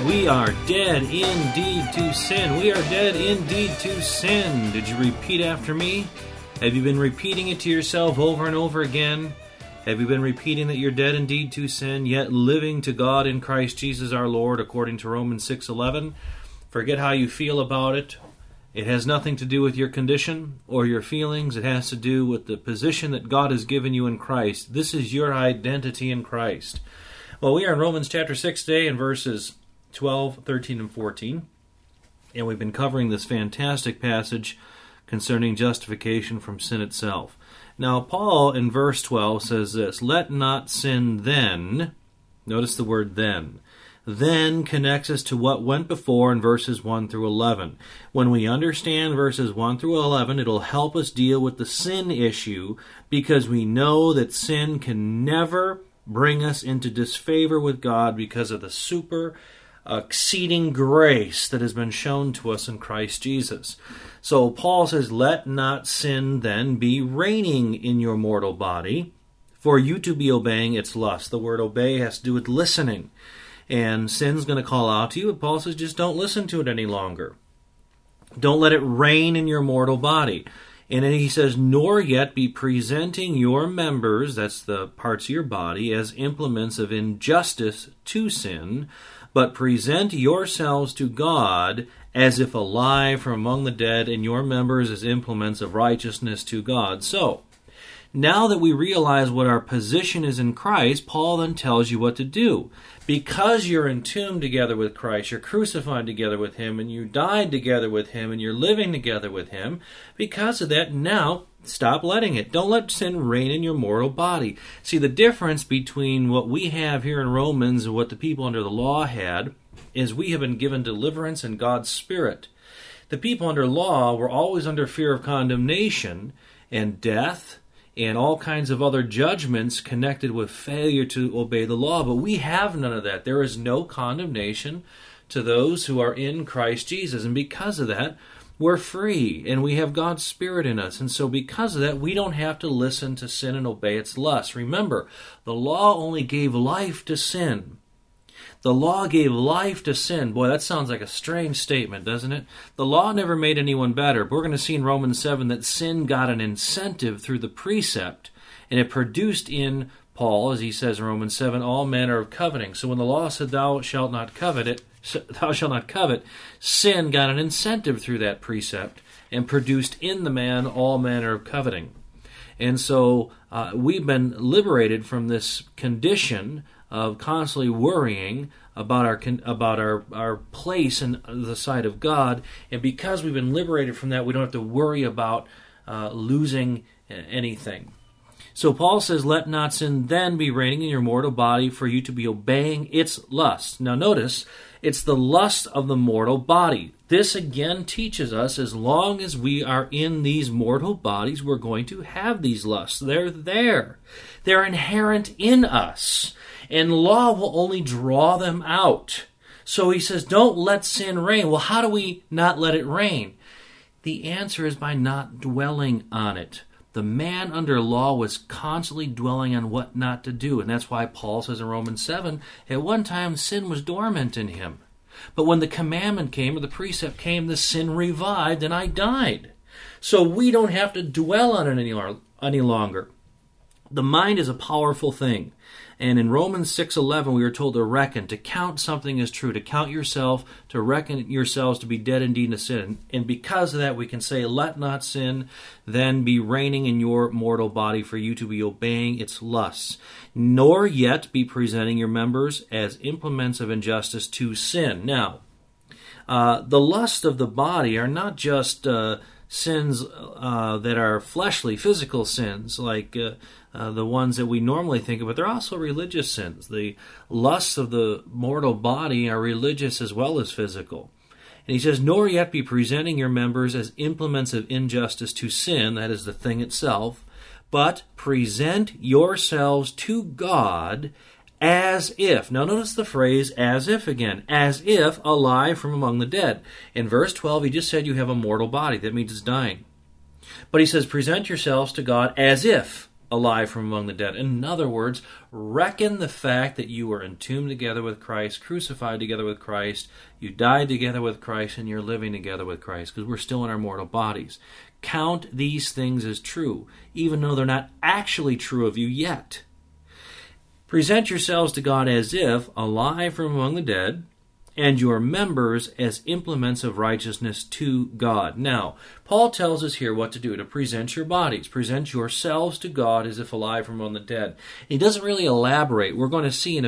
We are dead indeed to sin. We are dead indeed to sin. Did you repeat after me? Have you been repeating it to yourself over and over again? Have you been repeating that you're dead indeed to sin, yet living to God in Christ Jesus our Lord, according to Romans 6:11? Forget how you feel about it. It has nothing to do with your condition or your feelings. It has to do with the position that God has given you in Christ. This is your identity in Christ. Well, we are in Romans chapter 6 today in verses 12, 13, and 14. And we've been covering this fantastic passage concerning justification from sin itself. Now, Paul in verse 12 says this, "Let not sin then," notice the word then, then connects us to what went before in verses 1 through 11. When we understand verses 1 through 11, it'll help us deal with the sin issue, because we know that sin can never bring us into disfavor with God because of the super exceeding grace that has been shown to us in Christ Jesus. So Paul says, "Let not sin then be reigning in your mortal body, for you to be obeying its lust." The word obey has to do with listening. And sin's going to call out to you, and Paul says, just don't listen to it any longer. Don't let it reign in your mortal body. And then he says, "Nor yet be presenting your members," that's the parts of your body, "as implements of injustice to sin, but present yourselves to God as if alive from among the dead, and your members as implements of righteousness to God." So, now that we realize what our position is in Christ, Paul then tells you what to do. Because you're entombed together with Christ, you're crucified together with Him, and you died together with Him, and you're living together with Him, because of that, now stop letting it. Don't let sin reign in your mortal body. See, the difference between what we have here in Romans and what the people under the law had is we have been given deliverance in God's Spirit. The people under law were always under fear of condemnation and death and all kinds of other judgments connected with failure to obey the law. But we have none of that. There is no condemnation to those who are in Christ Jesus. And because of that, we're free, and we have God's Spirit in us. And so because of that, we don't have to listen to sin and obey its lusts. Remember, the law only gave life to sin. The law gave life to sin. Boy, that sounds like a strange statement, doesn't it? The law never made anyone better. But we're going to see in Romans 7 that sin got an incentive through the precept, and it produced in Paul, as he says in Romans 7, all manner of coveting. So when the law said, thou shalt not covet, sin got an incentive through that precept and produced in the man all manner of coveting. And so we've been liberated from this condition of constantly worrying about our place in the sight of God. And because we've been liberated from that, we don't have to worry about losing anything. So Paul says, "Let not sin then be reigning in your mortal body, for you to be obeying its lust." Now notice, it's the lust of the mortal body. This again teaches us, as long as we are in these mortal bodies, we're going to have these lusts. They're there. They're inherent in us. And law will only draw them out. So he says, don't let sin reign. Well, how do we not let it reign? The answer is by not dwelling on it. The man under law was constantly dwelling on what not to do. And that's why Paul says in Romans 7, at one time sin was dormant in him. But when the commandment came, or the precept came, the sin revived and I died. So we don't have to dwell on it any longer. The mind is a powerful thing. And in Romans 6:11, we are told to reckon, to count something as true, to count yourself, to reckon yourselves to be dead indeed to sin. And because of that, we can say, "Let not sin then be reigning in your mortal body, for you to be obeying its lusts, nor yet be presenting your members as implements of injustice to sin." Now, the lusts of the body are not just sins that are fleshly, physical sins, like the ones that we normally think of, but they're also religious sins. The lusts of the mortal body are religious as well as physical. And he says, "Nor yet be presenting your members as implements of injustice to sin," that is the thing itself, "but present yourselves to God as if," now notice the phrase "as if" again, "as if alive from among the dead." In verse 12, he just said you have a mortal body. That means it's dying. But he says, present yourselves to God as if alive from among the dead. In other words, reckon the fact that you were entombed together with Christ, crucified together with Christ, you died together with Christ, and you're living together with Christ, because we're still in our mortal bodies. Count these things as true, even though they're not actually true of you yet. Present yourselves to God as if alive from among the dead, and your members as implements of righteousness to God. Now, Paul tells us here what to do, to present your bodies. Present yourselves to God as if alive from among the dead. He doesn't really elaborate. We're going to see in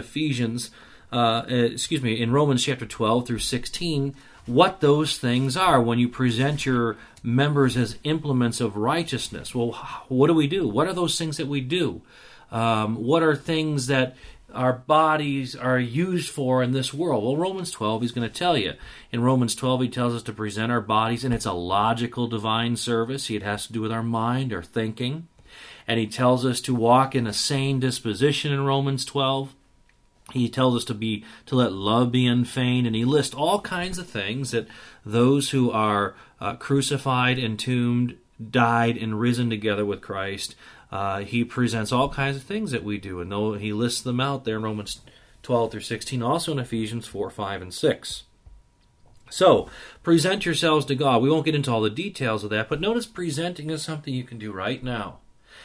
in Romans chapter 12 through 16, what those things are when you present your members as implements of righteousness. Well, what do we do? What are those things that we do? What are things that our bodies are used for in this world? Well, Romans 12, he's going to tell you. In Romans 12, he tells us to present our bodies, and it's a logical divine service. It has to do with our mind, our thinking. And he tells us to walk in a sane disposition in Romans 12. He tells us to let love be unfeigned, and he lists all kinds of things that those who are crucified, entombed, died, and risen together with Christ, he presents all kinds of things that we do, and though he lists them out there in Romans 12 through 16, also in Ephesians 4, 5, and 6. So, present yourselves to God. We won't get into all the details of that, but notice presenting is something you can do right now.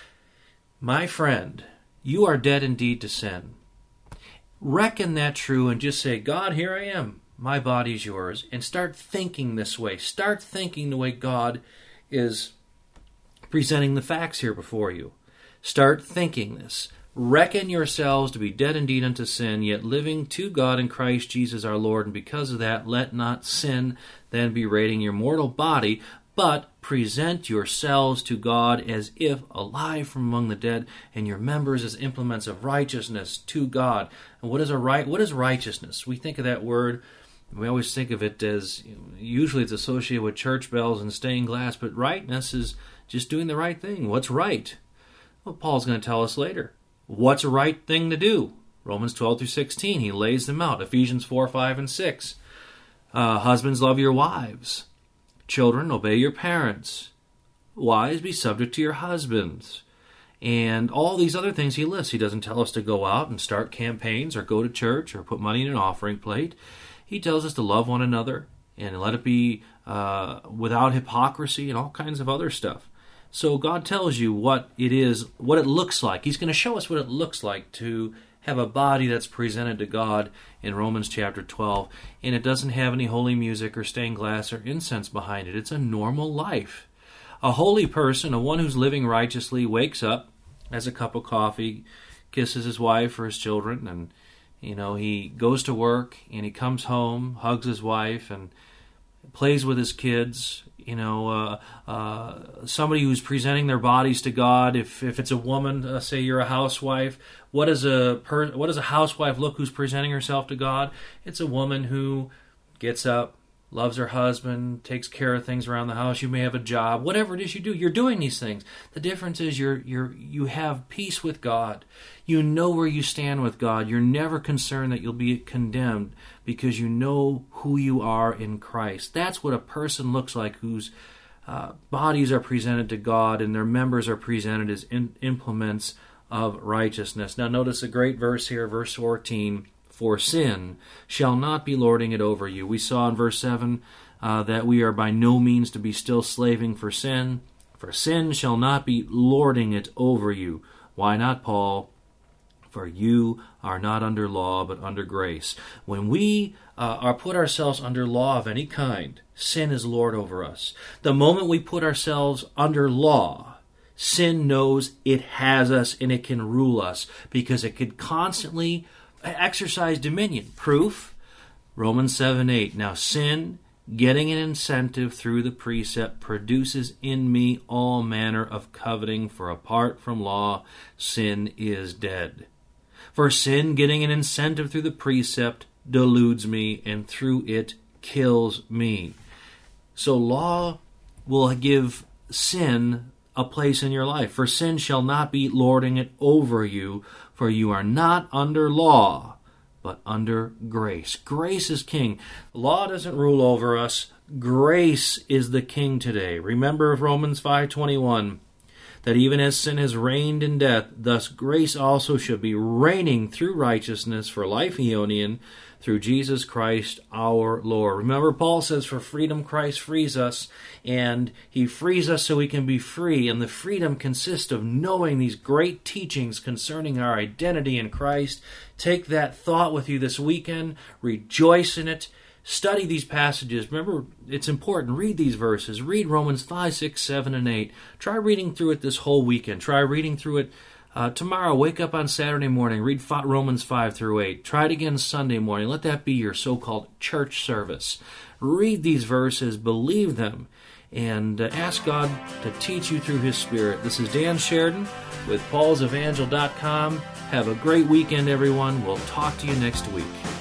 My friend, you are dead indeed to sin. Reckon that true and just say, God, here I am. My body's yours. And start thinking this way. Start thinking the way God is presenting the facts here before you. Start thinking this. Reckon yourselves to be dead indeed unto sin, yet living to God in Christ Jesus our Lord. And because of that, let not sin then be raiding your mortal body, but present yourselves to God as if alive from among the dead, and your members as implements of righteousness to God. And what is righteousness? We think of that word, we always think of it as, usually it's associated with church bells and stained glass, but rightness is just doing the right thing. What's right? Well, Paul's going to tell us later. What's a right thing to do? Romans 12 through 16, he lays them out. Ephesians 4, 5, and 6. Husbands, love your wives. Children, obey your parents. Wives, be subject to your husbands. And all these other things he lists. He doesn't tell us to go out and start campaigns or go to church or put money in an offering plate. He tells us to love one another and let it be without hypocrisy and all kinds of other stuff. So God tells you what it is, what it looks like. He's going to show us what it looks like to have a body that's presented to God in Romans chapter 12. And it doesn't have any holy music or stained glass or incense behind it. It's a normal life. A holy person, one who's living righteously, wakes up, has a cup of coffee, kisses his wife or his children, and he goes to work, and he comes home, hugs his wife, and plays with his kids. Somebody who's presenting their bodies to God. If it's a woman, say you're a housewife, what does a housewife look who's presenting herself to God? It's a woman who gets up, loves her husband, takes care of things around the house. You may have a job, whatever it is you do. You're doing these things. The difference is you have peace with God. You know where you stand with God. You're never concerned that you'll be condemned because you know who you are in Christ. That's what a person looks like whose bodies are presented to God and their members are presented as implements of righteousness. Now notice a great verse here, verse 14. For sin shall not be lording it over you. We saw in verse 7 that we are by no means to be still slaving for sin. For sin shall not be lording it over you. Why not, Paul? For you are not under law, but under grace. When we are put ourselves under law of any kind, sin is lord over us. The moment we put ourselves under law, sin knows it has us and it can rule us because it could constantly exercise dominion. Proof? Romans 7:8. Now sin, getting an incentive through the precept, produces in me all manner of coveting, for apart from law, sin is dead. For sin, getting an incentive through the precept, deludes me, and through it kills me. So law will give sin a place in your life. For sin shall not be lording it over you, for you are not under law, but under grace. Grace is king. Law doesn't rule over us. Grace is the king today. Remember Romans 5:21. that even as sin has reigned in death, thus grace also should be reigning through righteousness for life eonian through Jesus Christ our Lord. Remember, Paul says, for freedom Christ frees us, and he frees us so we can be free, and the freedom consists of knowing these great teachings concerning our identity in Christ. Take that thought with you this weekend, rejoice in it, study these passages. Remember, it's important. Read these verses. Read Romans 5, 6, 7, and 8. Try reading through it this whole weekend. Try reading through it tomorrow. Wake up on Saturday morning. Read Romans 5 through 8. Try it again Sunday morning. Let that be your so-called church service. Read these verses. Believe them. And ask God to teach you through His Spirit. This is Dan Sheridan with paulsevangel.com. Have a great weekend, everyone. We'll talk to you next week.